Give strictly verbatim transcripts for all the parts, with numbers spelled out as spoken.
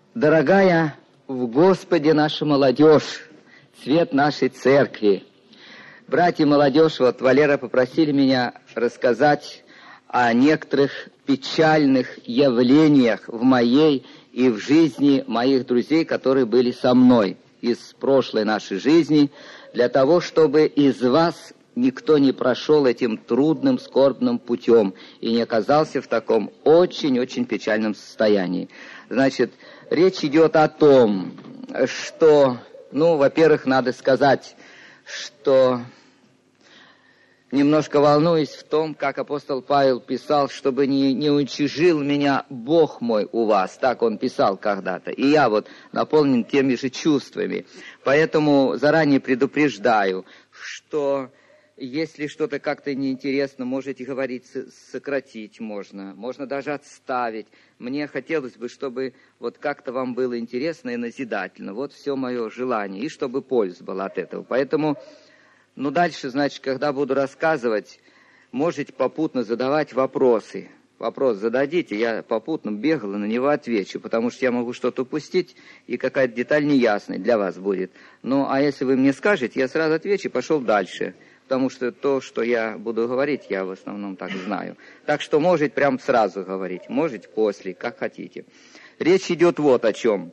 Дорогая в Господе наша молодежь, цвет нашей церкви. Братья молодежь, вот Валера попросили меня рассказать о некоторых печальных явлениях в моей и в жизни моих друзей, которые были со мной из прошлой нашей жизни, для того, чтобы из вас никто не прошел этим трудным, скорбным путем и не оказался в таком очень-очень печальном состоянии. Значит, речь идет о том, что, ну, во-первых, надо сказать, что немножко волнуюсь в том, как апостол Павел писал, чтобы не, не уничижил меня Бог мой у вас. Так он писал когда-то. И я вот наполнен теми же чувствами. Поэтому заранее предупреждаю, что если что-то как-то неинтересно, можете говорить, сократить можно. Можно даже отставить. Мне хотелось бы, чтобы вот как-то вам было интересно и назидательно. Вот все мое желание. И чтобы польза была от этого. Поэтому... Ну, дальше, значит, когда буду рассказывать, можете попутно задавать вопросы. Вопрос зададите, я попутно бегал и на него отвечу, потому что я могу что-то упустить, и какая-то деталь неясной для вас будет. Ну, а если вы мне скажете, я сразу отвечу и пошел дальше, потому что то, что я буду говорить, я в основном так знаю. Так что можете прям сразу говорить, можете после, как хотите. Речь идет вот о чем.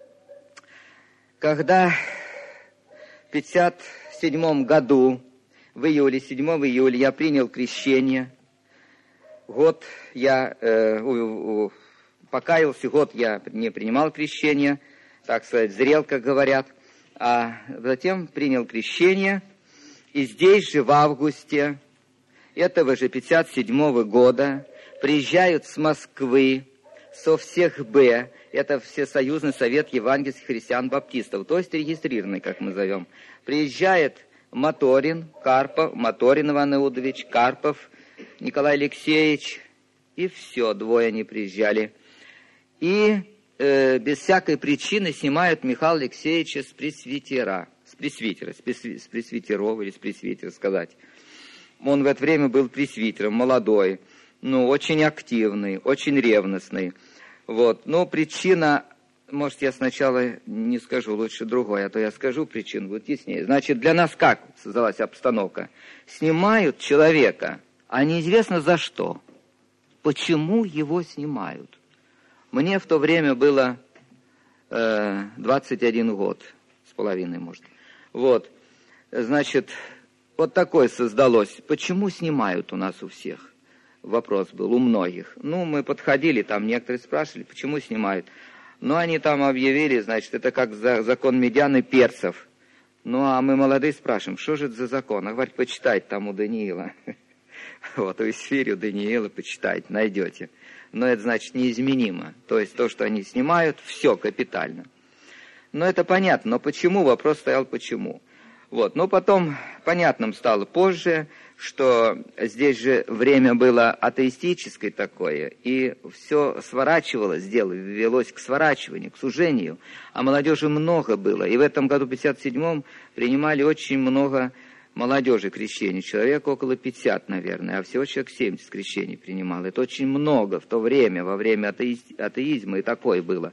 Когда в пятьдесят седьмом году, в июле, седьмого июля, я принял крещение. Год я э, у, у, покаялся, год я не принимал крещение, так сказать, зрел, как говорят. А затем принял крещение. И здесь же, в августе этого же пятьдесят седьмого года, приезжают с Москвы, со всех Б, это Всесоюзный совет евангельских христиан-баптистов, то есть регистрированный, как мы зовем. Приезжает Моторин, Карпов, Моторин Иван Иудович, Карпов, Николай Алексеевич, и все, двое они приезжали. И э, без всякой причины снимают Михаила Алексеевича с пресвитера, с пресвитера, с, пресви, с пресвитеров или с пресвитера сказать. Он в это время был пресвитером, молодой, ну, очень активный, очень ревностный. Вот, но причина, может, я сначала не скажу, лучше другой, а то я скажу причину, будет яснее. Значит, для нас как создалась обстановка? Снимают человека, а неизвестно за что. Почему его снимают? Мне в то время было э, двадцать один год, с половиной, может. Вот, значит, вот такое создалось. Почему снимают у нас у всех? Вопрос был у многих. Ну, мы подходили, там некоторые спрашивали, почему снимают. Ну, они там объявили, значит, это как за закон медян и перцев. Ну, а мы молодые спрашиваем, что же это за закон? А говорит, почитайте там у Даниила. Вот, у Исфири, у Даниила почитайте, найдете. Но это, значит, неизменимо. То есть то, что они снимают, все капитально. Ну, это понятно, но почему? Вопрос стоял почему. Вот, но потом понятным стало позже, что здесь же время было атеистическое такое, и все сворачивалось, дело велось к сворачиванию, к сужению, а молодежи много было. И в этом году, в пятьдесят седьмом, принимали очень много молодежи крещений, человек около пятьдесят, наверное, а всего человек семьдесят крещений принимал. Это очень много в то время, во время атеиз... атеизма, и такое было.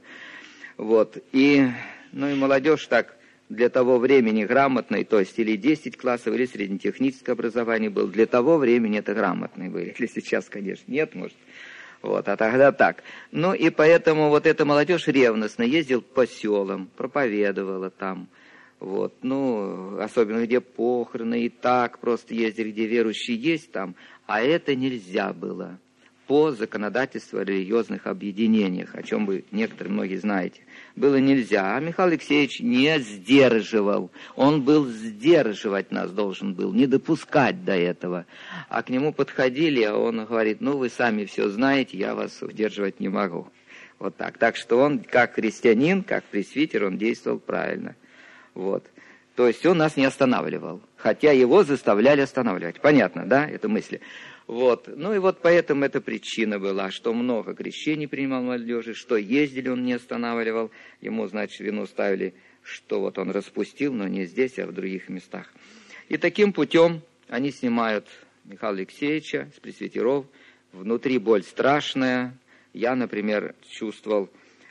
Вот, и, ну и молодежь так... Для того времени грамотной, то есть или десять классов, или среднетехническое образование было. Для того времени это грамотные были. Если сейчас, конечно, нет, может. Вот, а тогда так. Ну и поэтому вот эта молодежь ревностно ездила по селам, проповедовала там. Вот, ну, особенно где похороны, и так просто ездили, где верующие есть там. А это нельзя было по законодательству о религиозных объединениях, о чем вы некоторые, многие знаете. Было нельзя. А Михаил Алексеевич не сдерживал. Он был сдерживать нас должен был, не допускать до этого. А к нему подходили, а он говорит, ну вы сами все знаете, я вас удерживать не могу. Вот так. Так что он, как христианин, как пресвитер, он действовал правильно. Вот. То есть он нас не останавливал. Хотя его заставляли останавливать. Понятно, да, это мысли? Вот. Ну и вот поэтому эта причина была, что много крещений принимал молодежи, что ездили, он не останавливал. Ему, значит, вину ставили, что вот он распустил, но не здесь, а в других местах. И таким путем они снимают Михаила Алексеевича с пресвитеров. Внутри боль страшная. Я, например, чувствовал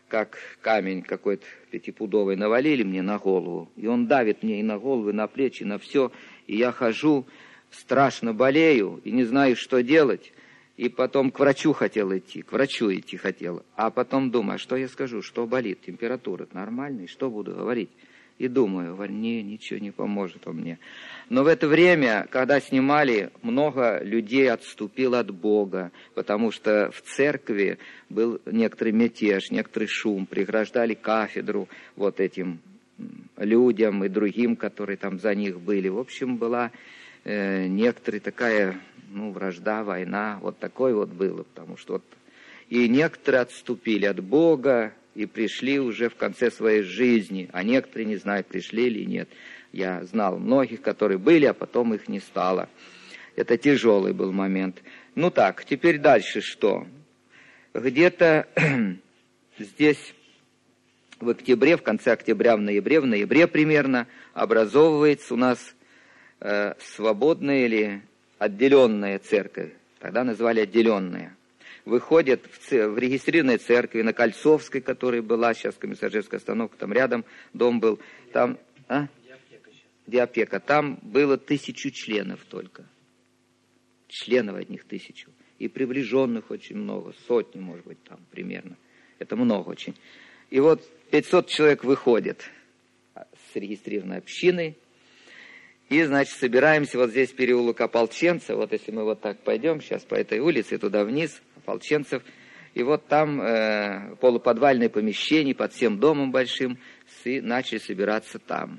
как камень какой-то пятипудовый навалили мне на голову, и он давит мне и на голову, и на плечи, и на все, и я хожу, страшно болею, и не знаю, что делать, и потом к врачу хотел идти, к врачу идти хотел, а потом думаю, а что я скажу, что болит, температура нормальная, что буду говорить? И думаю, не, ничего не поможет он мне. Но в это время, когда снимали, много людей отступило от Бога, потому что в церкви был некоторый мятеж, некоторый шум, преграждали кафедру вот этим людям и другим, которые там за них были. В общем, была э, некоторая такая, ну, вражда, война, вот такой вот было, потому что вот и некоторые отступили от Бога, и пришли уже в конце своей жизни, а некоторые, не знаю, пришли или нет. Я знал многих, которые были, а потом их не стало. Это тяжелый был момент. Ну так, теперь дальше что? Где-то здесь в октябре, в конце октября, в ноябре, в ноябре примерно образовывается у нас э, свободная или отделенная церковь. Тогда назвали отделенная. Выходят в, ц... в регистрированной церкви на Кольцовской, которая была, сейчас Комиссаржевская остановка, там рядом дом был, там, а? Диапека, там было тысячу членов только, членов одних тысячу, и приближенных очень много, сотни, может быть, там примерно, это много очень. И вот пятьсот человек выходят с регистрированной общиной, и, значит, собираемся вот здесь переулок Ополченцев, вот если мы вот так пойдем, сейчас по этой улице, туда вниз, Ополченцев, и вот там э, полуподвальное помещение под всем домом большим, и начали собираться там.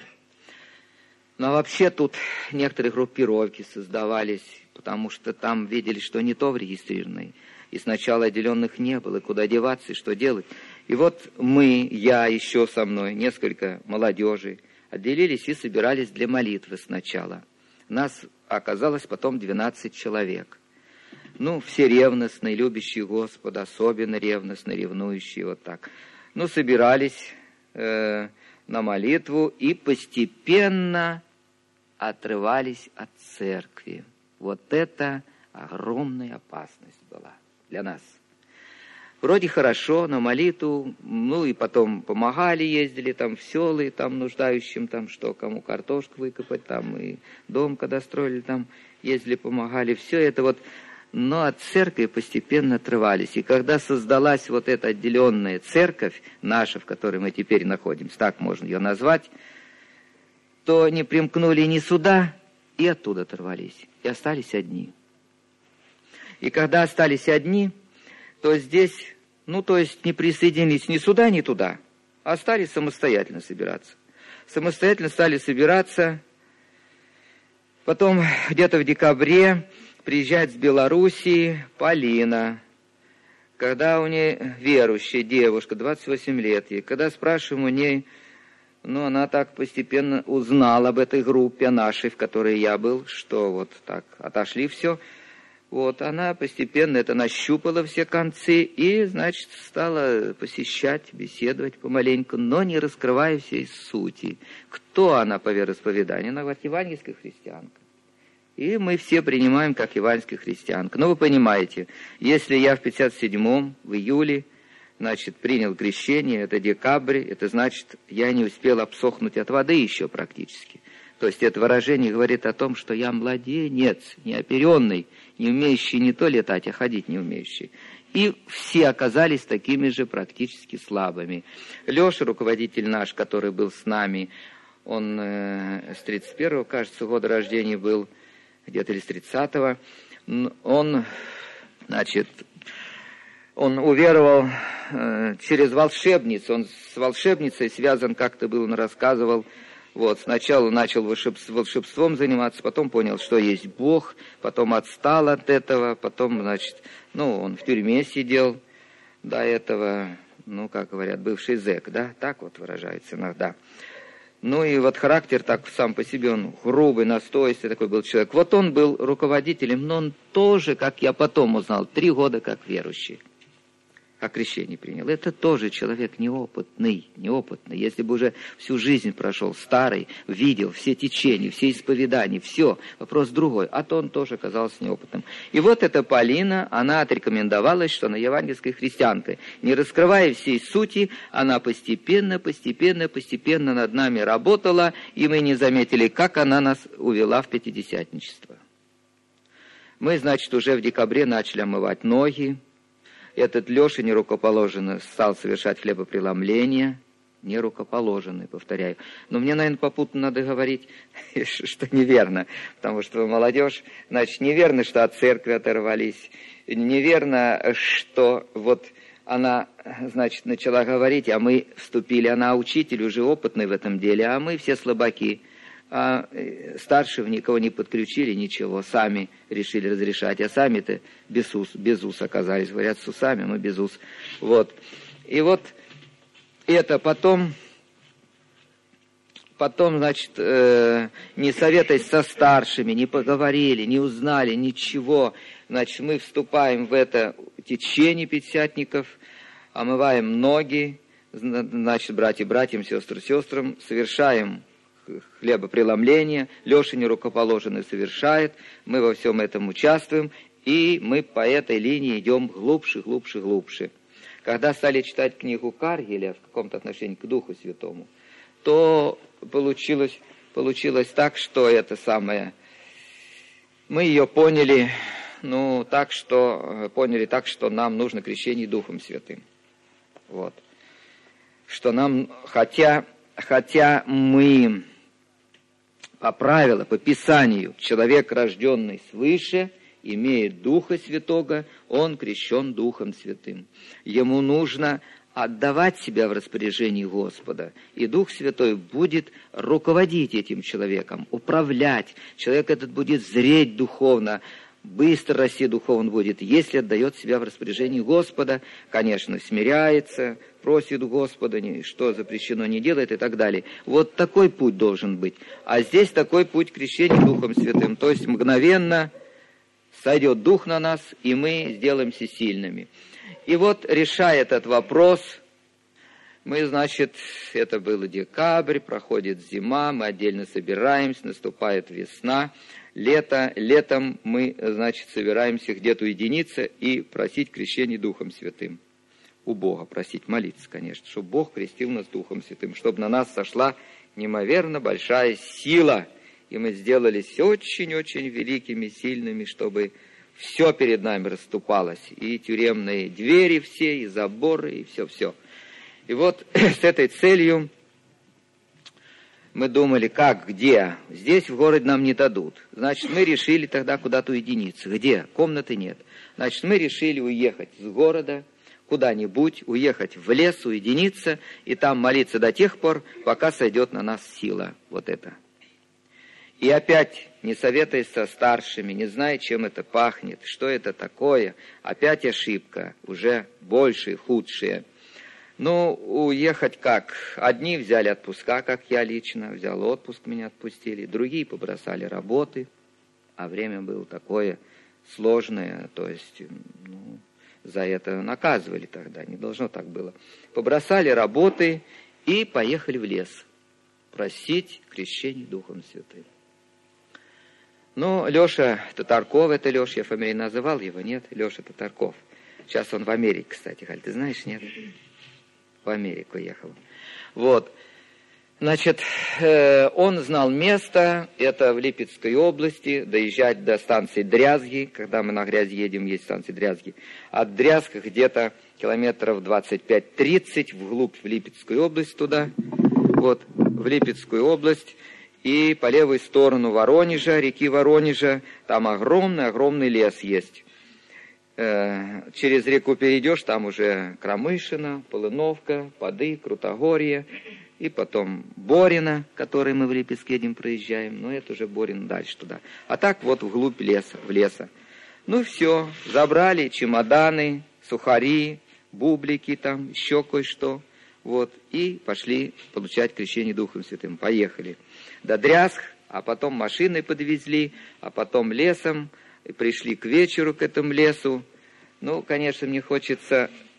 Но вообще тут некоторые группировки создавались, потому что там видели, что не то в регистрированной, и сначала отделенных не было, куда деваться и что делать. И вот мы, я еще со мной, несколько молодежи, отделились и собирались для молитвы сначала. Нас оказалось потом двенадцать человек. Ну, все ревностные, любящие Господа, особенно ревностные, ревнующие, вот так. Ну, собирались э, на молитву и постепенно отрывались от церкви. Вот это огромная опасность была для нас. Вроде хорошо, на молитву, ну и потом помогали, ездили там в селы, там нуждающим, там что, кому картошку выкопать, там и дом, когда строили, там ездили, помогали, все это вот, но от церкви постепенно отрывались. И когда создалась вот эта отделенная церковь, наша, в которой мы теперь находимся, так можно ее назвать, то не примкнули ни сюда, и оттуда оторвались, и остались одни. И когда остались одни, то здесь, ну, то есть не присоединились ни сюда, ни туда, а стали самостоятельно собираться. Самостоятельно стали собираться. Потом где-то в декабре приезжает с Белоруссии Полина, когда у нее верующая девушка, двадцать восемь лет ей, когда спрашиваем у ней, ну, она так постепенно узнала об этой группе нашей, в которой я был, что вот так отошли все. Вот, она постепенно это нащупала все концы и, значит, стала посещать, беседовать помаленьку, но не раскрывая всей сути. Кто она по вероисповеданию? Она говорит, евангельская христианка. И мы все принимаем как евангельская христианка. Но вы понимаете, если я в пятьдесят седьмом, в июле, значит, принял крещение, это декабрь, это значит, я не успел обсохнуть от воды еще практически. То есть это выражение говорит о том, что я младенец, неоперенный, не умеющий не то летать, а ходить не умеющий. И все оказались такими же практически слабыми. Леша, руководитель наш, который был с нами, он э, с тридцать первого, кажется, года рождения был, где-то или с тридцатого, он, значит, он уверовал э, через волшебницу, он с волшебницей связан, как-то был, он рассказывал. Вот, сначала начал волшебством заниматься, потом понял, что есть Бог, потом отстал от этого, потом, значит, ну, он в тюрьме сидел до этого, ну, как говорят, бывший зэк, да, так вот выражается иногда. Ну, и вот характер так сам по себе, он грубый, настойчивый такой был человек. Вот он был руководителем, но он тоже, как я потом узнал, три года как верующий. а крещение принял. Это тоже человек неопытный, неопытный. Если бы уже всю жизнь прошел, старый, видел все течения, все исповедания, все, вопрос другой. А то он тоже оказался неопытным. И вот эта Полина, она отрекомендовалась, что она евангельская христианка. Не раскрывая всей сути, она постепенно, постепенно, постепенно над нами работала, и мы не заметили, как она нас увела в пятидесятничество. Мы, значит, уже в декабре начали омывать ноги. Этот Леша нерукоположенный стал совершать хлебопреломление. Нерукоположенный, повторяю. Но мне, наверное, попутно надо говорить, что неверно. Потому что молодежь, значит, неверно, что от церкви оторвались. Неверно, что вот она, значит, начала говорить, а мы вступили. Она учитель, уже опытный в этом деле, а мы все слабаки. А старшего никого не подключили, ничего, сами решили разрешать, а сами-то без ус, без ус оказались, говорят, с усами, мы без ус. Вот. И вот это потом, потом, значит, э, не советуясь со старшими, не поговорили, не узнали ничего, значит, мы вступаем в это течение пятидесятников, омываем ноги, значит, братья братьям, сестры сестрам, совершаем хлебопреломление, Леша нерукоположенный совершает, мы во всем этом участвуем, и мы по этой линии идем глубже, глубже, глубже. Когда стали читать книгу Каргеля в каком-то отношении к Духу Святому, то получилось, получилось так, что это самое, мы ее поняли, ну, так, что, поняли так, что нам нужно крещение Духом Святым. Вот. Что нам, хотя, хотя мы по правилам, по Писанию, человек, рожденный свыше, имеет Духа Святого, он крещен Духом Святым. Ему нужно отдавать себя в распоряжение Господа, и Дух Святой будет руководить этим человеком, управлять. Человек этот будет зреть духовно, быстро расти духовно будет, если отдает себя в распоряжение Господа, конечно, смиряется, просит Господа, что запрещено не делает и так далее. Вот такой путь должен быть. А здесь такой путь крещения Духом Святым. То есть мгновенно сойдет Дух на нас, и мы сделаемся сильными. И вот, решая этот вопрос, мы, значит, это был декабрь, проходит зима, мы отдельно собираемся, наступает весна, лето. Летом мы, значит, собираемся где-то уединиться и просить крещения Духом Святым. У Бога просить, молиться, конечно, чтобы Бог крестил нас Духом Святым, чтобы на нас сошла неимоверно большая сила, и мы сделались очень-очень великими, сильными, чтобы все перед нами расступалось, и тюремные двери все, и заборы, и все-все. И вот с этой целью мы думали, как, где? Здесь в городе нам не дадут. Значит, мы решили тогда куда-то уединиться. Где? Комнаты нет. Значит, мы решили уехать с города куда-нибудь, уехать в лес, уединиться, и там молиться до тех пор, пока сойдет на нас сила. Вот это. И опять, не советуясь со старшими, не зная, чем это пахнет, что это такое, опять ошибка, уже большая, худшая. Ну, уехать как? Одни взяли отпуска, как я лично, взял отпуск, меня отпустили, другие побросали работы, а время было такое сложное, то есть, ну, за это наказывали тогда, не должно так было. Побросали работы и поехали в лес просить крещения Духом Святым. Ну, Леша Татарков, это Леша, я фамилию называл его, нет? Леша Татарков. Сейчас он в Америке, кстати, Галь, ты знаешь, нет? В Америку ехал. Вот. Значит, э, он знал место, это в Липецкой области, доезжать до станции Дрязги, когда мы на грязь едем, есть станция Дрязги. От Дрязга где-то километров двадцать пять тридцать вглубь в Липецкую область туда, вот, в Липецкую область, и по левую сторону Воронежа, реки Воронежа, там огромный-огромный лес есть. Э, через реку перейдешь, там уже Крамышино, Полыновка, Поды, Крутогорье, и потом Борино, который мы в Липецкедем проезжаем, но это уже Борино дальше туда. А так вот вглубь леса, в леса. Ну все, забрали чемоданы, сухари, бублики там, еще кое-что, вот, и пошли получать крещение Духом Святым. Поехали до Дрязг, а потом машиной подвезли, а потом лесом, и пришли к вечеру к этому лесу. Ну, конечно, мне хочется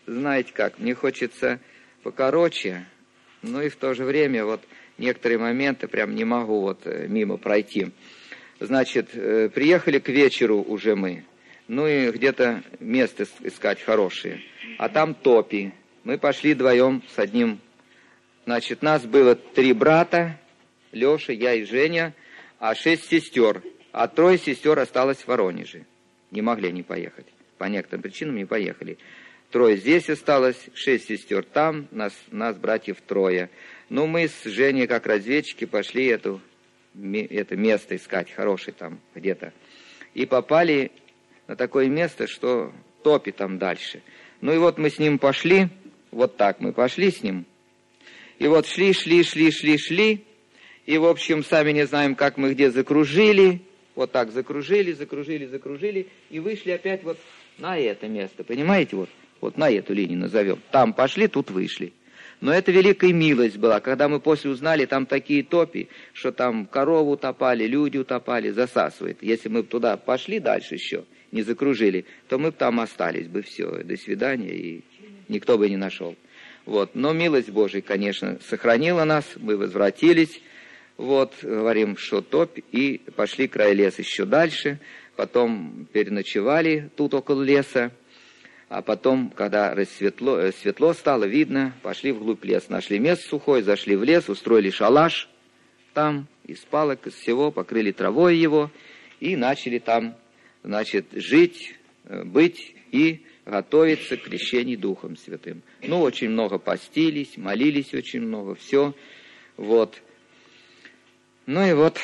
знаете как, мне хочется покороче, но и в то же время вот некоторые моменты прям не могу вот мимо пройти. Значит, приехали к вечеру уже мы, ну и где-то место искать хорошее, а там топи. Мы пошли вдвоем с одним, значит, нас было три брата, Леша, я и Женя, а шесть сестер, а трое сестер осталось в Воронеже. Не могли не поехать, по некоторым причинам не поехали. Трое здесь осталось, шесть сестер там, нас, нас братьев трое. Ну, мы с Женей, как разведчики, пошли эту, это место искать, хорошее там где-то. И попали на такое место, что топи там дальше. Ну и вот мы с ним пошли, вот так мы пошли с ним. И вот шли, шли, шли, шли, шли. И, в общем, сами не знаем, как мы где закружили. Вот так закружили, закружили, закружили. И вышли опять вот на это место. Понимаете, вот, вот на эту линию назовем. Там пошли, тут вышли. Но это великая милость была, когда мы после узнали, там такие топи, что там корову утопали, люди утопали, засасывает. Если мы бы туда пошли дальше еще, не закружили, то мы бы там остались бы, все, до свидания, и никто бы не нашел. Вот. Но милость Божия, конечно, сохранила нас, мы возвратились, вот, говорим, что топь, и пошли край леса еще дальше, потом переночевали тут около леса, а потом, когда рассветло, светло стало, видно, пошли вглубь леса, нашли место сухое, зашли в лес, устроили шалаш там, из палок, из всего, покрыли травой его, и начали там, значит, жить, быть и готовиться к крещению Духом Святым. Ну, очень много постились, молились очень много, все, вот. Ну и вот,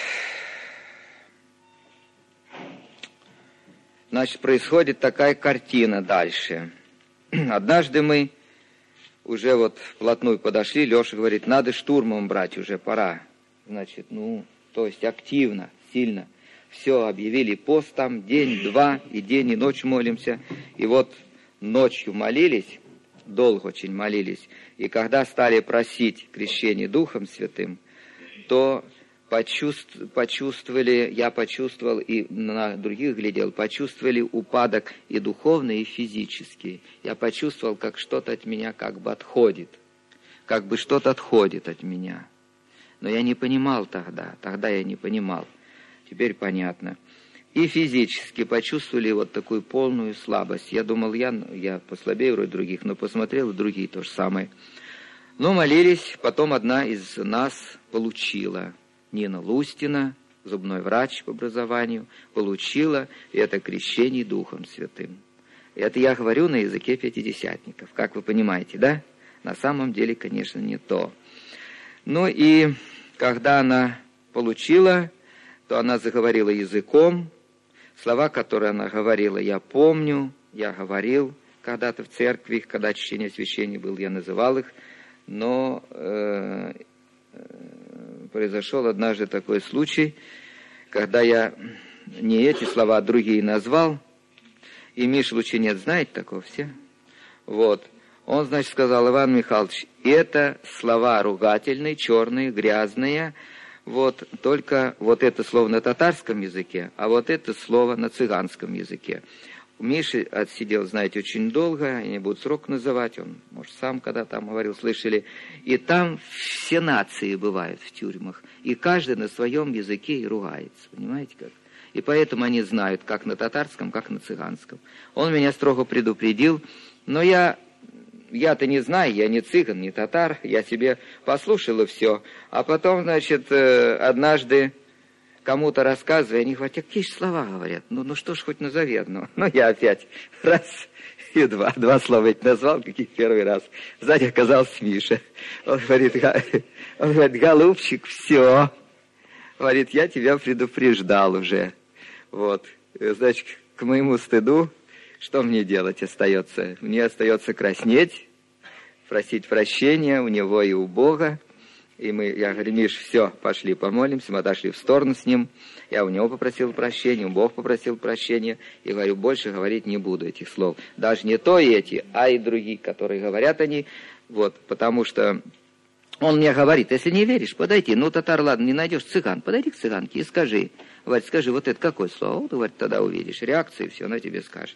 значит, происходит такая картина дальше. Однажды мы уже вот вплотную подошли, Леша говорит, надо штурмом брать, уже пора. Значит, ну, то есть активно, сильно. Все, объявили пост там, день-два, и день, и ночь молимся. И вот ночью молились, долго очень молились. И когда стали просить крещение Духом Святым, то почувствовали, я почувствовал, и на других глядел, почувствовали упадок и духовный, и физический. Я почувствовал, как что-то от меня как бы отходит, как бы что-то отходит от меня. Но я не понимал тогда, тогда я не понимал. Теперь понятно. И физически почувствовали вот такую полную слабость. Я думал, я, я послабее вроде других, но посмотрел, и другие то же самое. Но молились, потом одна из нас получила. Нина Лустина, зубной врач по образованию, получила это крещение Духом Святым. Это я говорю на языке пятидесятников, как вы понимаете, да? На самом деле, конечно, не то. Ну и когда она получила, то она заговорила языком. Слова, которые она говорила, я помню, я говорил когда-то в церкви, когда чтение священия было, я называл их, но э, произошел однажды такой случай, когда я не эти слова, а другие назвал, и Миша Лучинец, знаете такого все? Вот. Он, значит, сказал, Иван Михайлович, это слова ругательные, черные, грязные, вот, только вот это слово на татарском языке, а вот это слово на цыганском языке. Миша отсидел, знаете, очень долго, я не буду срок называть, он, может, сам когда там говорил, слышали. И там все нации бывают в тюрьмах, и каждый на своем языке и ругается, понимаете как? И поэтому они знают, как на татарском, как на цыганском. Он меня строго предупредил, но я, я-то не знаю, я не цыган, не татар, я себе послушал и все. А потом, значит, однажды кому-то рассказывая, они говорят, а какие же слова говорят? Ну, ну что ж, хоть назови одно. Ну, я опять раз и два, два слова ведь назвал, каких первый раз. Сзади оказался Миша. Он говорит, он говорит, голубчик, все. Говорит, я тебя предупреждал уже. Вот. Значит, к моему стыду, что мне делать остается? Мне остается краснеть, просить прощения у него и у Бога. И мы, я говорю, Миш, все, пошли помолимся, мы отошли в сторону с ним. Я у него попросил прощения, Бог попросил прощения. И говорю, больше говорить не буду этих слов. Даже не то эти, а и другие, которые говорят они. Вот, потому что он мне говорит, если не веришь, подойди. Ну, татар, ладно, не найдешь цыган, подойди к цыганке и скажи. Говорит, скажи, вот это какое слово? Вот, говорит, тогда увидишь реакцию, и все, она тебе скажет.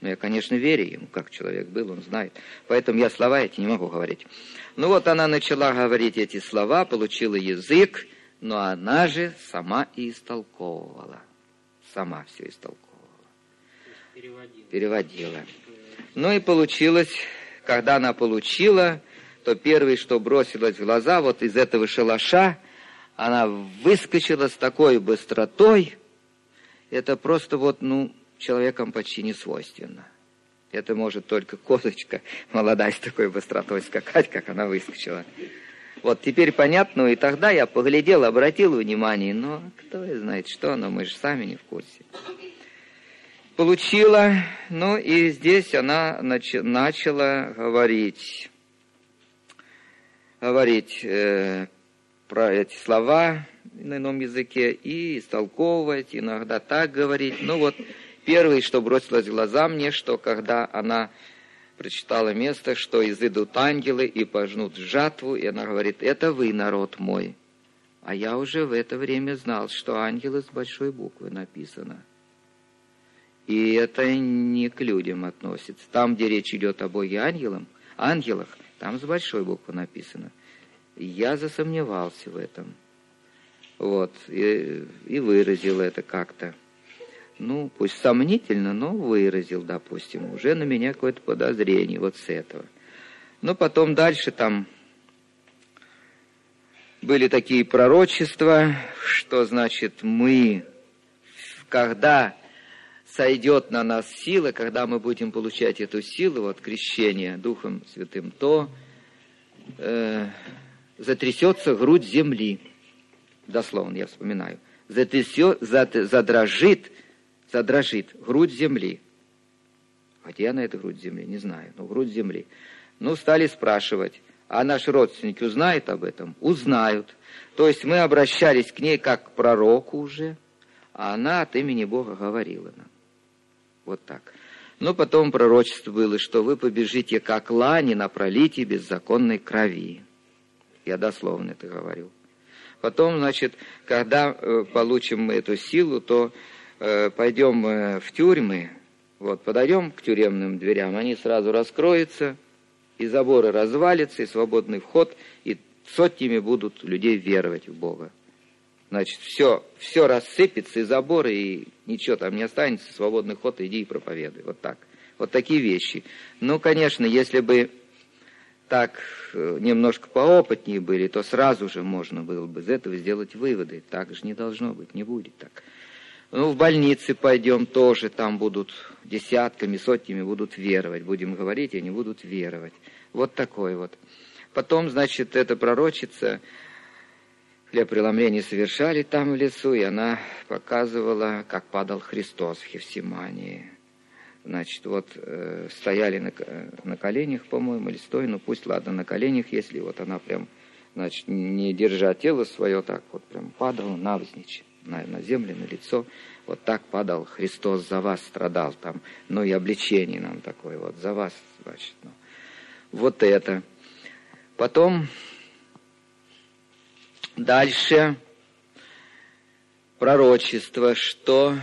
Ну, я, конечно, верю ему, как человек был, он знает. Поэтому я слова эти не могу говорить. Ну, вот она начала говорить эти слова, получила язык, но она же сама и истолковывала. Сама все истолковывала. Переводила. Переводила. Ну, и получилось, когда она получила, то первое, что бросилось в глаза, вот из этого шалаша, она выскочила с такой быстротой, это просто вот, ну, человеком почти не свойственно. Это может только козочка молодая с такой быстротой скакать, как она выскочила. Вот теперь понятно, и тогда я поглядел, обратил внимание, но кто знает что, но мы же сами не в курсе. Получила, ну и здесь она нач- начала говорить, говорить э, про эти слова на ином языке и истолковывать, иногда так говорить. Ну вот первое, что бросилось в глаза мне, что когда она прочитала место, что изыдут ангелы и пожнут жатву, и она говорит, это вы, народ мой. А я уже в это время знал, что ангелы с большой буквы написано. И это не к людям относится. Там, где речь идет о Боге ангелам, ангелах, там с большой буквы написано. Я засомневался в этом. Вот, и, и выразил это как-то. Ну, пусть сомнительно, но выразил, допустим, уже на меня какое-то подозрение вот с этого. Но потом дальше там были такие пророчества, что, значит, мы, когда сойдет на нас сила, когда мы будем получать эту силу, вот крещение Духом Святым, то э, затрясется грудь земли. Дословно я вспоминаю. Затрясет, задрожит, задрожит грудь земли. Где она, эта грудь земли? Не знаю, но грудь земли. Ну, стали спрашивать, а наши родственники узнают об этом? Узнают. То есть мы обращались к ней как к пророку уже, а она от имени Бога говорила нам. Вот так. Но потом пророчество было, что вы побежите как лани на пролитии беззаконной крови. Я дословно это говорю. Потом, значит, когда э, получим мы эту силу, то э, пойдем э, в тюрьмы, вот, подойдем к тюремным дверям, они сразу раскроются, и заборы развалятся, и свободный вход, и сотнями будут людей веровать в Бога. Значит, все, все рассыпется, и заборы, и ничего там не останется, свободный ход, иди и проповедуй. Вот так. Вот такие вещи. Ну, конечно, если бы так немножко поопытнее были, то сразу же можно было бы из этого сделать выводы. Так же не должно быть, не будет так. Ну, в больницы пойдем тоже, там будут десятками, сотнями будут веровать. Будем говорить, и они будут веровать. Вот такой вот. Потом, значит, эта пророчица хлебопреломление совершали там в лесу, и она показывала, как падал Христос в Хефсимании. Значит, вот э, стояли на, на коленях, по-моему, или стоя, ну пусть, ладно, на коленях, если вот она прям, значит, не держа тело свое, так вот прям падала навзничь на, на землю, на лицо. Вот так падал Христос, за вас страдал там. Ну и обличение нам такое, вот за вас, значит. Ну. Вот это. Потом дальше пророчество, что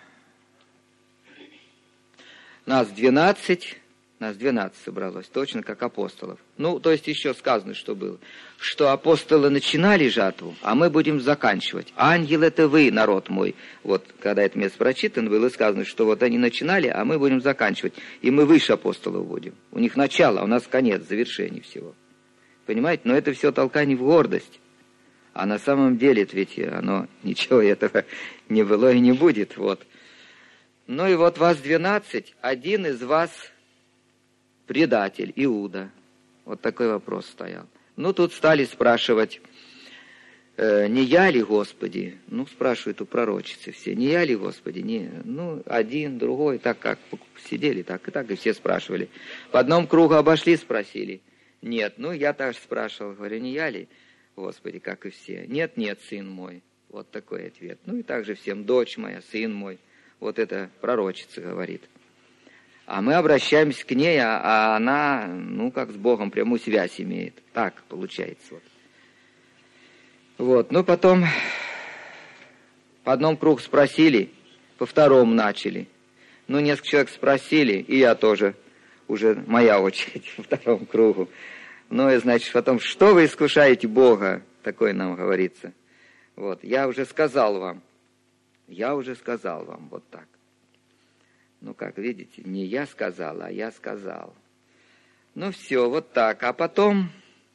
нас двенадцать, нас двенадцать собралось, точно как апостолов. Ну, то есть еще сказано, что было, что апостолы начинали жатву, а мы будем заканчивать. Ангел — это вы, народ мой. Вот, когда это место прочитано, было сказано, что вот они начинали, а мы будем заканчивать. И мы выше апостолов будем. У них начало, а у нас конец, завершение всего. Понимаете? Но это все толкание в гордость. А на самом деле, ведь оно ничего этого не было и не будет. Вот. Ну и вот вас двенадцать, один из вас предатель, Иуда. Вот такой вопрос стоял. Ну, тут стали спрашивать, э, не я ли, Господи? Ну, спрашивают у пророчицы все, не я ли, Господи? Не. Ну, один, другой, так как сидели, так и так, и все спрашивали. По одному кругу обошли, спросили. Нет, ну, я также спрашивал, говорю, не я ли, Господи, как и все? Нет, нет, сын мой. Вот такой ответ. Ну, и также всем, дочь моя, сын мой. Вот это пророчица говорит. А мы обращаемся к ней, а, а она, ну, как с Богом, прямую связь имеет. Так получается. Вот. Вот, ну, потом по одному кругу спросили, по второму начали. Ну, несколько человек спросили, и я тоже, уже моя очередь во втором кругу. Ну, и, значит, потом, что вы искушаете Бога? Такое нам говорится. Вот, я уже сказал вам. Я уже сказал вам, вот так. Ну, как видите, не я сказал, а я сказал. Ну, все, вот так. А потом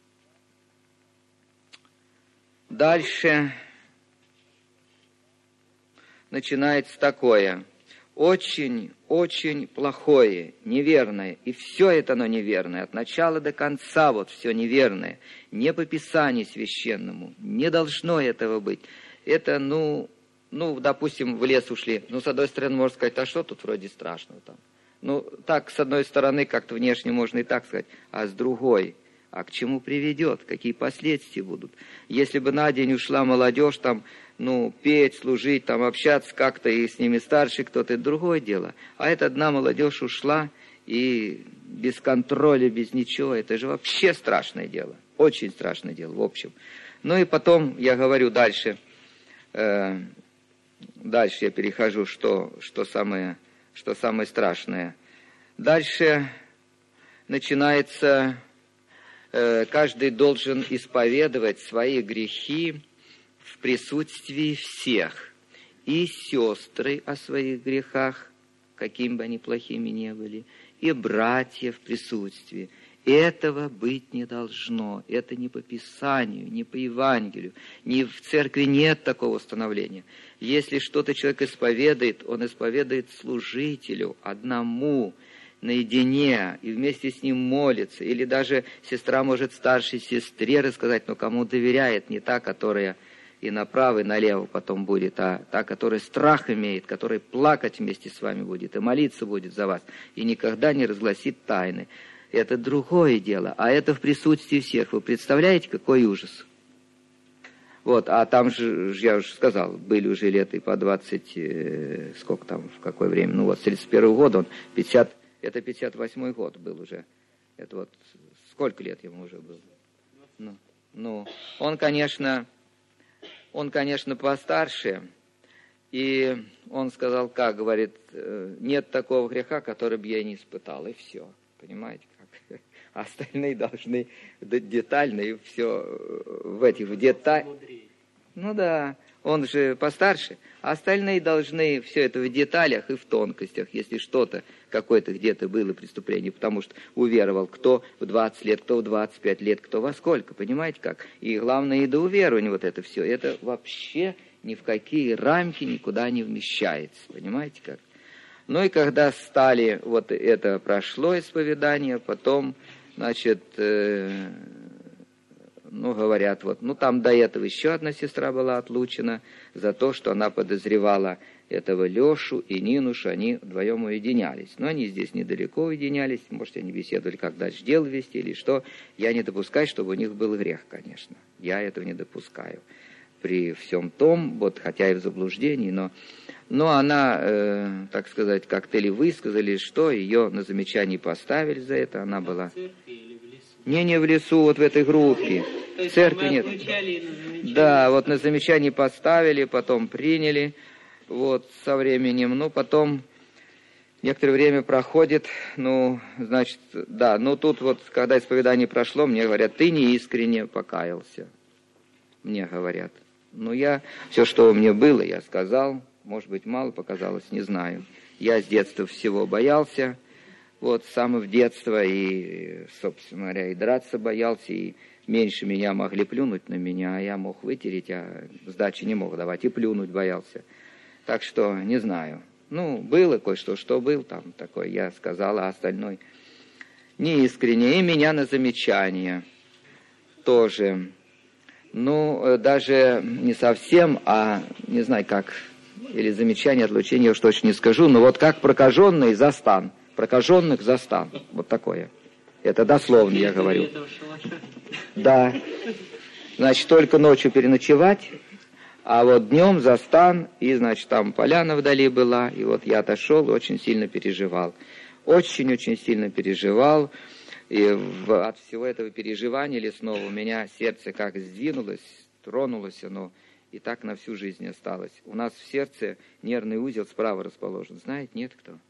дальше начинается такое. Очень, очень плохое, неверное. И все это оно неверное. От начала до конца вот все неверное. Не по Писанию священному. Не должно этого быть. Это, ну... Ну, допустим, в лес ушли. Ну, с одной стороны, можно сказать, а что тут вроде страшного там? Ну, так, с одной стороны, как-то внешне можно и так сказать. А с другой, а к чему приведет? Какие последствия будут? Если бы на день ушла молодежь, там, ну, петь, служить, там, общаться как-то, и с ними старший кто-то, это другое дело. А эта одна молодежь ушла, и без контроля, без ничего. Это же вообще страшное дело. Очень страшное дело, в общем. Ну, и потом, я говорю дальше... Э- Дальше я перехожу, что, что, самое, что самое страшное. Дальше начинается, э, каждый должен исповедовать свои грехи в присутствии всех. И сестры о своих грехах, какими бы они плохими ни были, и братья в присутствии. Этого быть не должно. Это не по Писанию, не по Евангелию. Ни в церкви нет такого установления. Если что-то человек исповедует, он исповедует служителю, одному, наедине, и вместе с ним молится. Или даже сестра может старшей сестре рассказать, но кому доверяет, не та, которая и направо, и налево потом будет, а та, которая страх имеет, которая плакать вместе с вами будет, и молиться будет за вас, и никогда не разгласит тайны. Это другое дело, а это в присутствии всех. Вы представляете, какой ужас? Вот, а там же, я уже сказал, были уже лет и по двадцать, э, сколько там, в какое время, ну вот, с тридцать первого года, он пятьдесят, это пятьдесят восьмой год был уже. Это вот, сколько лет ему уже было? Ну, ну он, конечно, он, конечно, постарше, и он сказал, как, говорит, нет такого греха, который бы я не испытал, и все, понимаете? А остальные должны детально и все в этих деталях. Ну да, он же постарше. А остальные должны все это в деталях и в тонкостях, если что-то, какое-то где-то было преступление, потому что уверовал кто в двадцать лет, кто в двадцать пять лет, кто во сколько, понимаете как? И главное, и до уверования вот это все. Это вообще ни в какие рамки никуда не вмещается, понимаете как? Ну и когда стали, вот это прошло исповедание, потом, значит, э, ну, говорят, вот, ну, там до этого еще одна сестра была отлучена за то, что она подозревала этого Лешу и Нинушу, они вдвоем уединялись. Но они здесь недалеко уединялись, может, они беседовали, как дальше дело вести или что. Я не допускаю, чтобы у них был грех, конечно. Я этого не допускаю. При всем том, вот, хотя и в заблуждении, но... Но она, э, так сказать, как-то ли высказали, что ее на замечание поставили за это, она была... Не, не в лесу, вот в этой группе. В церкви нет. Да, вот на замечание поставили, потом приняли, вот, со временем. Ну, потом некоторое время проходит, ну, значит, да, ну, тут вот, когда исповедание прошло, мне говорят, ты неискренне покаялся. Мне говорят. Ну, я, все, что у меня было, я сказал. Может быть, мало показалось, не знаю. Я с детства всего боялся. Вот, с самого детства и, собственно говоря, и драться боялся, и меньше меня могли плюнуть на меня, а я мог вытереть, а сдачи не мог давать, и плюнуть боялся. Так что, не знаю. Ну, было кое-что, что был там такой, я сказал, а остальное неискренне. И меня на замечание тоже. Ну, даже не совсем, а не знаю как, или замечание, отлучение, я уж точно не скажу, но вот как прокаженный за стан. Прокаженных за стан. Вот такое. Это дословно я говорю. Да. Значит, только ночью переночевать, а вот днем за стан, и, значит, там поляна вдали была, и вот я отошел, очень сильно переживал. Очень-очень сильно переживал. И в, от всего этого переживания лесного у меня сердце как сдвинулось, тронулось оно, и так на всю жизнь осталось. У нас в сердце нервный узел справа расположен. Знаете, нет кто?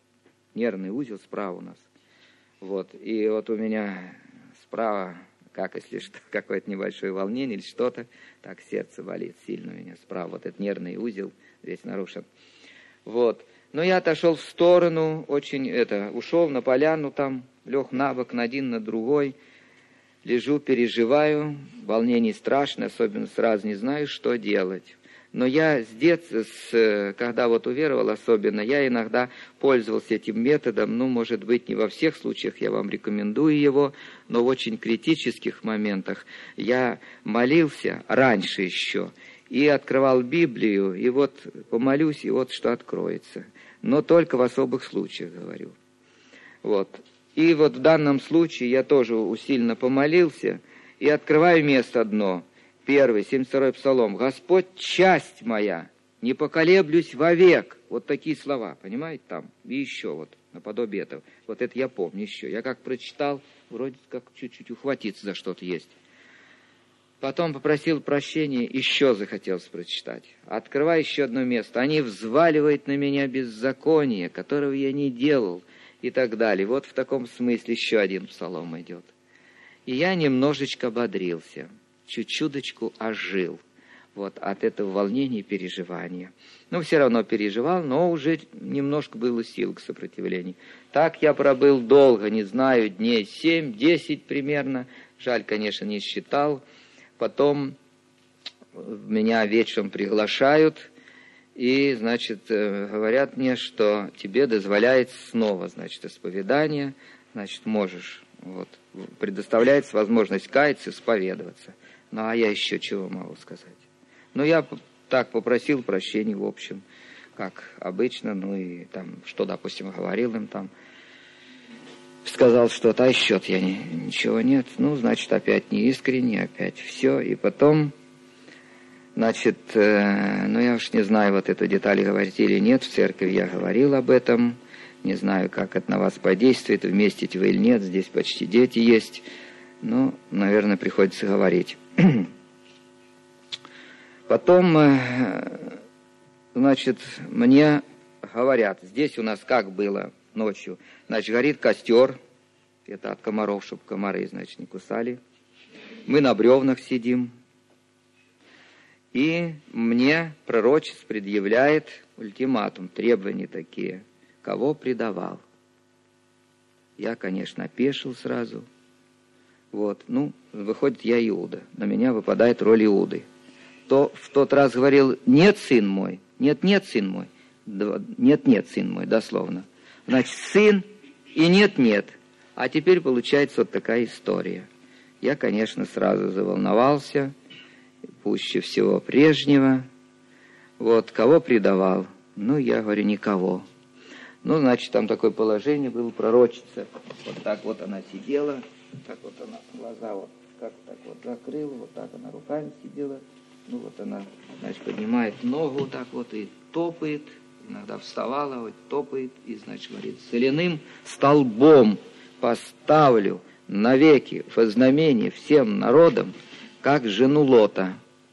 нервный узел справа у нас. Вот, и вот у меня справа, как если что, какое-то небольшое волнение или что-то, так сердце болит сильно у меня справа. Вот этот нервный узел весь нарушен. Вот. Но я отошел в сторону, очень это, ушел на поляну там, лег на бок, на один, на другой. Лежу, переживаю, волнение страшное, особенно сразу не знаю, что делать. Но я с детства, с, когда вот уверовал особенно, я иногда пользовался этим методом. Ну, может быть, не во всех случаях я вам рекомендую его, но в очень критических моментах я молился раньше еще и открывал Библию, и вот помолюсь, и вот что откроется. Но только в особых случаях, говорю. Вот. И вот в данном случае я тоже усиленно помолился и открываю место одно. Первый, семьдесят второй Псалом. «Господь, часть моя, не поколеблюсь вовек». Вот такие слова, понимаете, там. И еще вот, наподобие этого. Вот это я помню еще. Я как прочитал, вроде как чуть-чуть ухватиться за что-то есть. Потом попросил прощения, еще захотелось прочитать. Открываю еще одно место. «Они взваливают на меня беззаконие, которого я не делал». И так далее. Вот в таком смысле еще один псалом идет. И я немножечко ободрился, чуть-чуточку ожил. Вот от этого волнения и переживания. Но все равно переживал, но уже немножко было сил к сопротивлению. Так я пробыл долго, не знаю, дней семь-десять примерно. Жаль, конечно, не считал. Потом меня вечером приглашают. И, значит, говорят мне, что тебе дозволяется снова, значит, исповедание, значит, можешь, вот, предоставляется возможность каяться, исповедоваться. Ну, а я еще чего могу сказать? Ну, я так попросил прощения, в общем, как обычно, ну, и там, что, допустим, говорил им там, сказал что-то, а счет я не, ничего нет, ну, значит, опять неискренне, опять все, и потом... Значит, э, ну я уж не знаю, вот эту деталь говорить или нет, в церкви я говорил об этом, не знаю, как это на вас подействует, вместите вы или нет, здесь почти дети есть, ну, наверное, приходится говорить. Потом, э, значит, мне говорят, здесь у нас как было ночью, значит, горит костер, это от комаров, чтобы комары, значит, не кусали, мы на бревнах сидим. И мне пророчец предъявляет ультиматум, требования такие. Кого предавал? Я, конечно, опешил сразу. Вот, ну, выходит, я Иуда. На меня выпадает роль Иуды. То в тот раз говорил, нет, сын мой, нет, нет, сын мой. Нет, нет, сын мой, дословно. Значит, сын и нет, нет. А теперь получается вот такая история. Я, конечно, сразу заволновался. Пуще всего прежнего. Вот, кого предавал? Ну, я говорю, никого. Ну, значит, там такое положение было, пророчица. Вот так вот она сидела, так вот она, глаза вот как так вот закрыла, вот так она руками сидела. Ну, вот она, значит, поднимает ногу вот так вот и топает. Иногда вставала, вот топает и, значит, говорит, соляным столбом поставлю навеки во знамение всем народам, как жену Лота.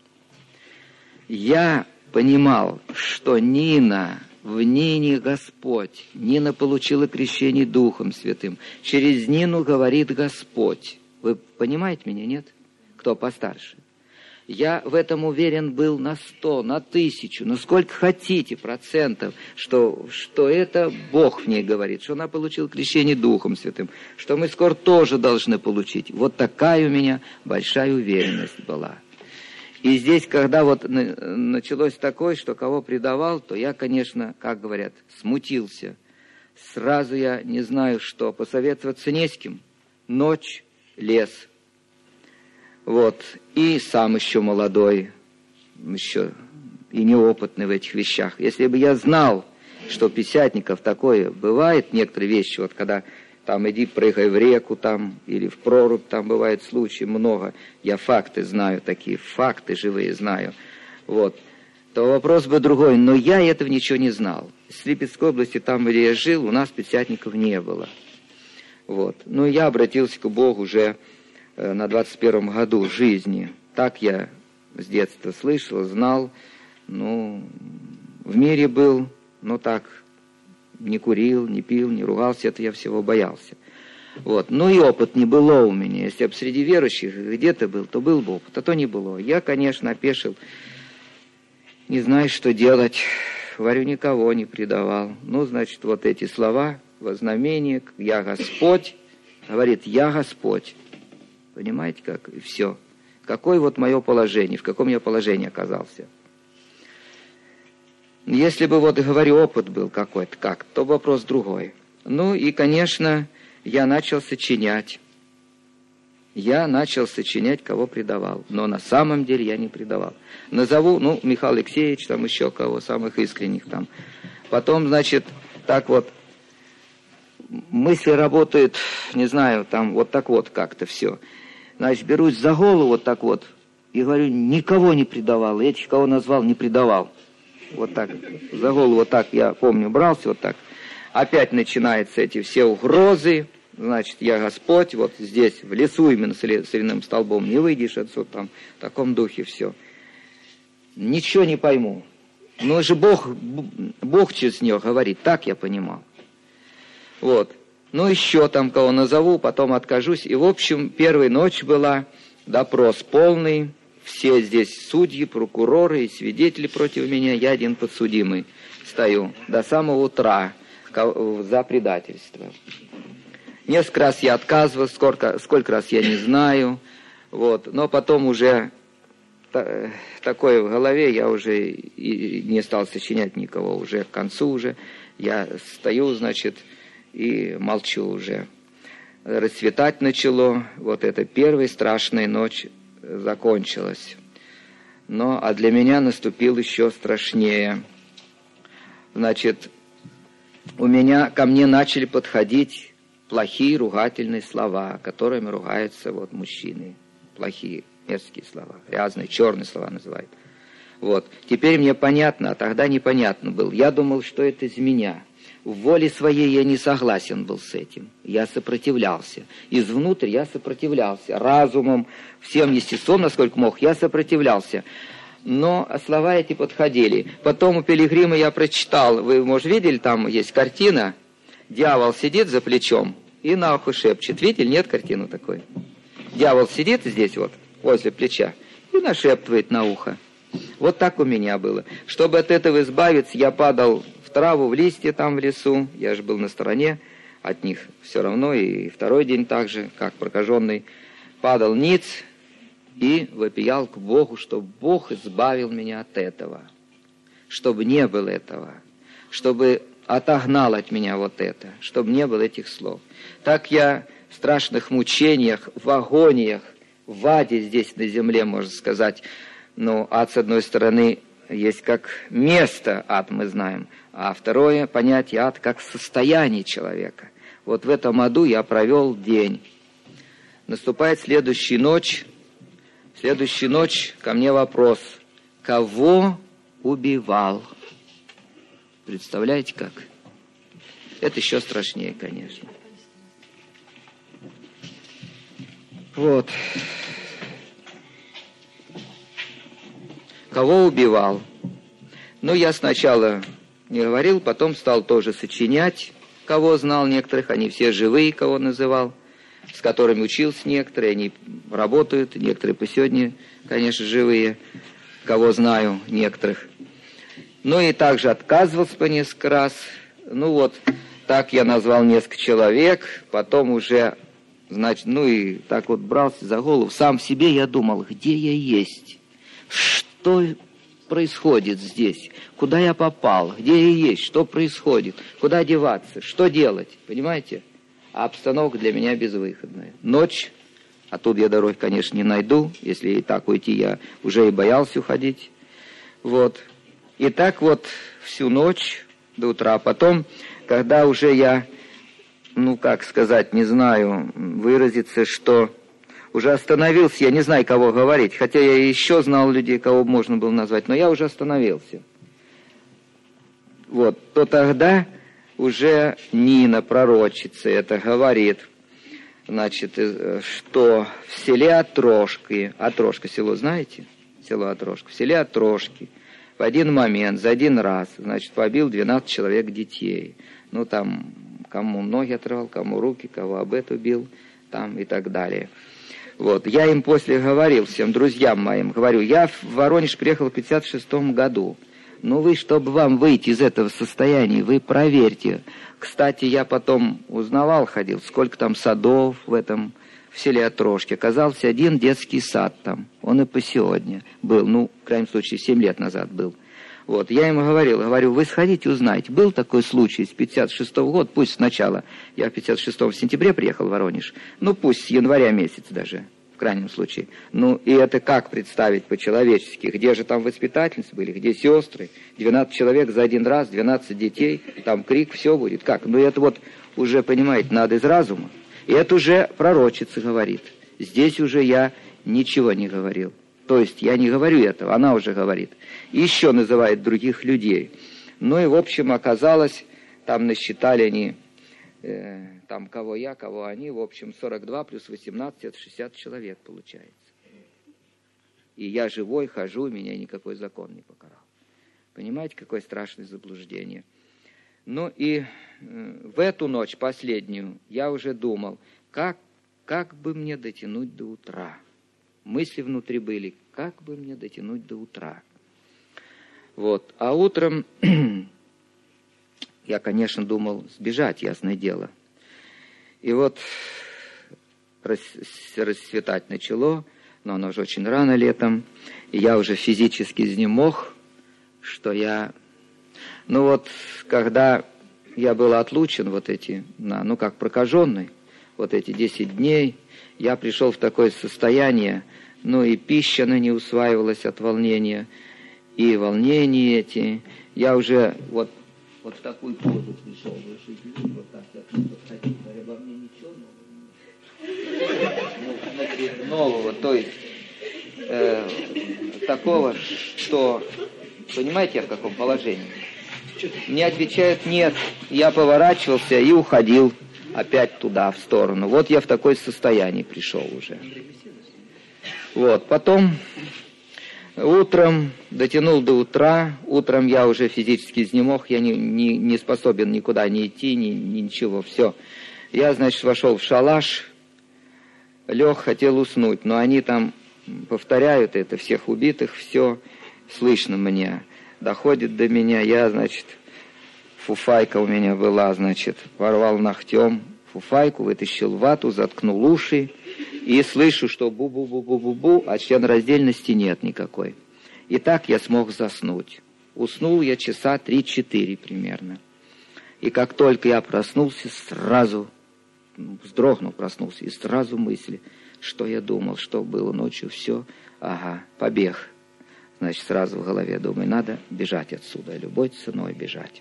Я понимал, что Нина, в Нине Господь. Нина получила крещение Духом Святым. Через Нину говорит Господь. Вы понимаете меня, нет? Кто постарше? Я в этом уверен был на сто, на тысячу, на сколько хотите процентов, что, что это Бог в ней говорит, что она получила крещение Духом Святым, что мы скоро тоже должны получить. Вот такая у меня большая уверенность была. И здесь, когда вот началось такое, что кого предавал, то я, конечно, как говорят, смутился. Сразу я не знаю, что посоветоваться не с кем. Ночь, лес. Вот. И сам еще молодой, еще и неопытный в этих вещах. Если бы я знал, что пятидесятников такое бывает, некоторые вещи, вот когда там иди прыгай в реку там, или в прорубь, там бывает случаи много. Я факты знаю такие, факты живые знаю. Вот. То вопрос бы другой, но я этого ничего не знал. В Липецкой области, там, где я жил, у нас пятидесятников не было. Вот. Ну, я обратился к Богу уже э, на двадцать первом году жизни. Так я с детства слышал, знал. Ну, в мире был, но так, не курил, не пил, не ругался, это я всего боялся. Вот. Ну и опыт не было у меня. Если бы среди верующих где-то был, то был бы опыт, а то не было. Я, конечно, опешил, не знаю, что делать. Говорю, никого не предавал. Ну, значит, вот эти слова, вознамение, я Господь, говорит, я Господь. Понимаете, как? И все. Какое вот мое положение, в каком я положении оказался. Если бы, вот, говорю, опыт был какой-то, как, то вопрос другой. Ну и, конечно, я начал сочинять. Я начал сочинять, кого предавал. Но на самом деле я не предавал. Назову, ну, Михаил Алексеевич, там еще кого, самых искренних там. Потом, значит, так вот, мысли работают, не знаю, там вот так вот как-то все. Значит, берусь за голову вот так вот и говорю, никого не предавал. И этих, кого назвал, не предавал. Вот так, за голову вот так, я помню, брался вот так. Опять начинаются эти все угрозы. Значит, я Господь, вот здесь, в лесу именно с соляным столбом, не выйдешь отсюда, там, в таком духе все. Ничего не пойму. Но же Бог, Бог через нее говорит, так я понимал. Вот. Ну, еще там кого назову, потом откажусь. И, в общем, первая ночь была, допрос полный. Все здесь судьи, прокуроры и свидетели против меня. Я один подсудимый стою до самого утра за предательство. Несколько раз я отказывал, сколько, сколько раз я не знаю. Вот. Но потом уже та, такое в голове, я уже и не стал сочинять никого. Уже к концу уже я стою, значит, и молчу уже. Расцветать начало. Вот эта первая страшная ночь закончилась. Но, а для меня наступил еще страшнее. Значит, у меня, ко мне начали подходить плохие ругательные слова, которыми ругаются вот мужчины. Плохие, мерзкие слова. Грязные, черные слова называют. Вот. Теперь мне понятно, а тогда непонятно было. Я думал, что это из меня. В воле своей я не согласен был с этим. Я сопротивлялся. Извнутрь я сопротивлялся. Разумом, всем естеством, насколько мог, я сопротивлялся. Но слова эти подходили. Потом у Пилигрима я прочитал, вы, может, видели, там есть картина, дьявол сидит за плечом и на ухо шепчет. Видели, нет картины такой? Дьявол сидит здесь вот, возле плеча, и нашептывает на ухо. Вот так у меня было. Чтобы от этого избавиться, я падал в траву, в листья там в лесу. Я же был на стороне от них все равно. И второй день так же, как прокаженный, падал ниц и вопиял к Богу, чтобы Бог избавил меня от этого. Чтобы не было этого. Чтобы отогнал от меня вот это. Чтобы не было этих слов. Так я в страшных мучениях, в агониях, в аде здесь на земле, можно сказать. Ну, ад, с одной стороны, есть как место, ад мы знаем, а второе понятие ад как состояние человека. Вот в этом аду я провел день. Наступает следующая ночь. Следующая ночь ко мне вопрос. Кого убивал? Представляете, как? Это еще страшнее, конечно. Вот. Кого убивал? Ну, я сначала не говорил, потом стал тоже сочинять, кого знал некоторых, они все живые, кого называл, с которыми учился некоторые, они работают, некоторые по сегодня, конечно, живые, кого знаю, некоторых. Ну, и также отказывался по несколько раз. Ну, вот, так я назвал несколько человек, потом уже, значит, ну, и так вот брался за голову. Сам в себе я думал, где я есть? Что происходит здесь? Куда я попал? Где я есть? Что происходит? Куда деваться? Что делать? Понимаете? А обстановка для меня безвыходная. Ночь, оттуда я дороги, конечно, не найду. Если и так уйти, я уже и боялся уходить. Вот. И так вот всю ночь до утра. Потом, когда уже я, ну, как сказать, не знаю, выразиться, что уже остановился, я не знаю, кого говорить, хотя я еще знал людей, кого можно было назвать, но я уже остановился. Вот, то тогда уже Нина, пророчица, это говорит, значит, что в селе Отрошки, Отрошка село, знаете? Село Отрошка. В селе Отрошки в один момент, за один раз, значит, побил двенадцать человек детей. Ну, там, кому ноги отрывал, кому руки, кого об эту бил, там и так далее. Вот, я им после говорил, всем друзьям моим, говорю, я в Воронеж приехал в пятьдесят шестом году. Ну, вы, чтобы вам выйти из этого состояния, вы проверьте. Кстати, я потом узнавал, ходил, сколько там садов в этом, в селе Отрошки. Оказался один детский сад там. Он и по сегодня был. Ну, в крайнем случае, семь лет назад был. Вот, я ему говорил, говорю, вы сходите, узнайте. Был такой случай с пятьдесят шестого года, пусть сначала. Я в пятьдесят шестом в сентябре приехал в Воронеж. Ну, пусть с января месяца даже. В крайнем случае. Ну, и это как представить по-человечески? Где же там воспитательницы были? Где сестры? двенадцать человек за один раз, двенадцать детей. Там крик, все будет. Как? Ну, это вот уже, понимаете, надо из разума. И это уже пророчица говорит. Здесь уже я ничего не говорил. То есть я не говорю этого, она уже говорит. И еще называет других людей. Ну, и, в общем, оказалось, там насчитали они... Э, там кого я, кого они, в общем, сорок два плюс восемнадцать, это шестьдесят человек получается. И я живой хожу, меня никакой закон не покарал. Понимаете, какое страшное заблуждение. Ну и э, в эту ночь, последнюю, я уже думал, как, как бы мне дотянуть до утра. Мысли внутри были, как бы мне дотянуть до утра. Вот, а утром я, конечно, думал сбежать, ясное дело. И вот расцветать начало, но оно уже очень рано летом, и я уже физически изнемог, что я... Ну вот, когда я был отлучен, вот эти, ну как прокаженный, вот эти десять дней, я пришел в такое состояние, ну и пища она не усваивалась от волнения, и волнения эти, я уже вот... Вот в такую позу пришел, вот так, вот хотите, обо мне ничего нового. Нового, то есть э, такого, что, понимаете, я в каком положении? Мне отвечают нет, я поворачивался и уходил опять туда, в сторону. Вот я в такое состояние пришел уже. Вот, потом... Утром, дотянул до утра, утром я уже физически изнемог, я не, не, не способен никуда не идти, ни, ни ничего, все. Я, значит, вошел в шалаш, лег, хотел уснуть, но они там повторяют это, всех убитых, все слышно мне, доходит до меня, я, значит, фуфайка у меня была, значит, порвал ногтем фуфайку, вытащил вату, заткнул уши, и слышу, что бу-бу-бу-бу-бу-бу, а членораздельности нет никакой. И так я смог заснуть. Уснул я часа три-четыре примерно. И как только я проснулся, сразу, вздрогнул, проснулся, и сразу мысли, что я думал, что было ночью, все, ага, побег. Значит, сразу в голове думаю, надо бежать отсюда, любой ценой бежать.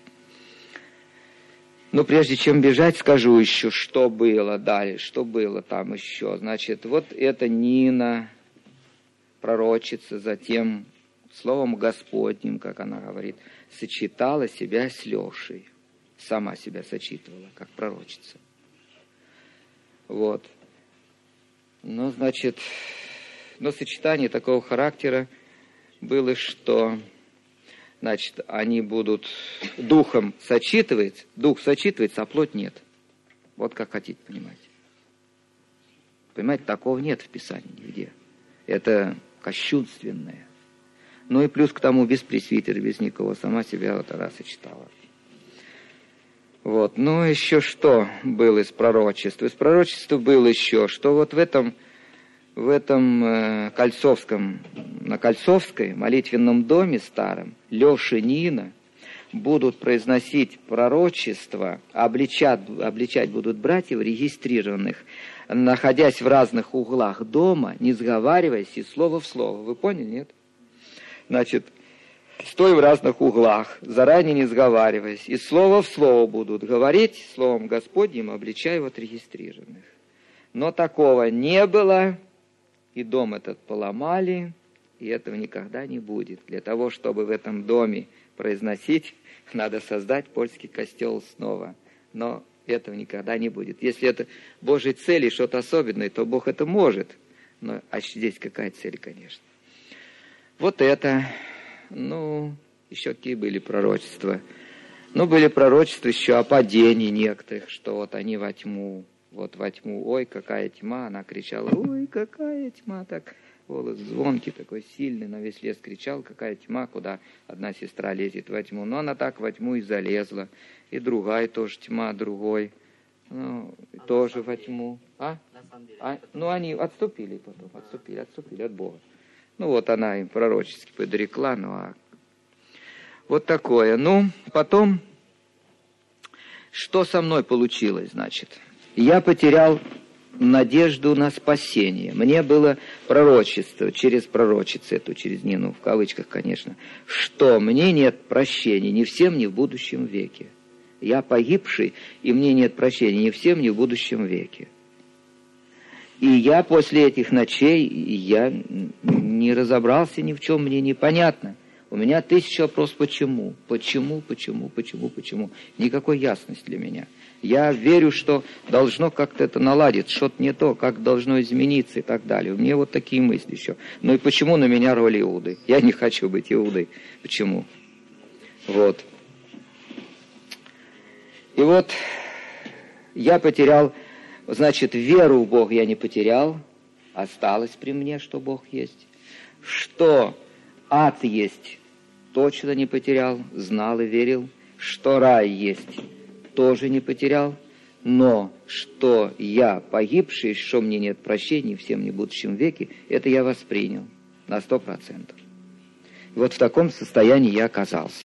Но прежде чем бежать, скажу еще, что было далее, что было там еще. Значит, вот эта Нина, пророчица, затем словом Господним, как она говорит, сочетала себя с Лешей. Сама себя сочетывала, как пророчица. Вот. Ну, значит, но сочетание такого характера было, что... Значит, они будут духом сочитывать, дух сочитывается, а плоть нет. Вот как хотите понимать. Понимаете, такого нет в Писании нигде. Это кощунственное. Ну и плюс к тому без пресвитера, без никого, сама себя вот раз сочетала. Вот, ну еще что было из пророчества? Из пророчества было еще, что вот в этом... В этом э, Кольцовском, на Кольцовской молитвенном доме старом Леша и Нина будут произносить пророчества, обличать, обличать будут братьев регистрированных, находясь в разных углах дома, не сговариваясь из слова в слово. Вы поняли, нет? Значит, стоя в разных углах, заранее не сговариваясь, из слова в слово будут говорить словом Господним, обличая вот регистрированных. Но такого не было... И дом этот поломали, и этого никогда не будет. Для того, чтобы в этом доме произносить, надо создать польский костел снова. Но этого никогда не будет. Если это Божьей цели, что-то особенное, то Бог это может. Но а здесь какая цель, конечно. Вот это, ну, еще какие были пророчества. Ну, были пророчества еще о падении некоторых, что вот они во тьму, вот во тьму, ой, какая тьма, она кричала, ой, какая тьма, так голос звонкий, такой сильный, на весь лес кричал, какая тьма, куда одна сестра лезет во тьму. Но она так во тьму и залезла, и другая тоже тьма, другой, ну, а тоже во тьму. А? а? Ну, они отступили потом, отступили, отступили от Бога. Ну, вот она им пророчески подрекла, ну, а вот такое. Ну, потом, что со мной получилось, значит? Я потерял надежду на спасение. Мне было пророчество, через пророчицу эту, через Нину, в кавычках, конечно, что мне нет прощения ни в сем, ни в будущем веке. Я погибший, и мне нет прощения ни в сем, ни в будущем веке. И я после этих ночей, я не разобрался ни в чем, мне непонятно. У меня тысяча вопросов, почему, почему, почему, почему, почему. Никакой ясности для меня. Я верю, что должно как-то это наладиться, что-то не то, как должно измениться и так далее. У меня вот такие мысли еще. Ну и почему на меня роль Иуды? Я не хочу быть Иудой. Почему? Вот. И вот я потерял, значит, веру в Бога я не потерял, осталось при мне, что Бог есть. Что ад есть, точно не потерял, знал и верил. Что рай есть, тоже не потерял. Но что я погибший, что мне нет прощения в сем, ни в будущем веке, это я воспринял на сто процентов. Вот в таком состоянии я оказался.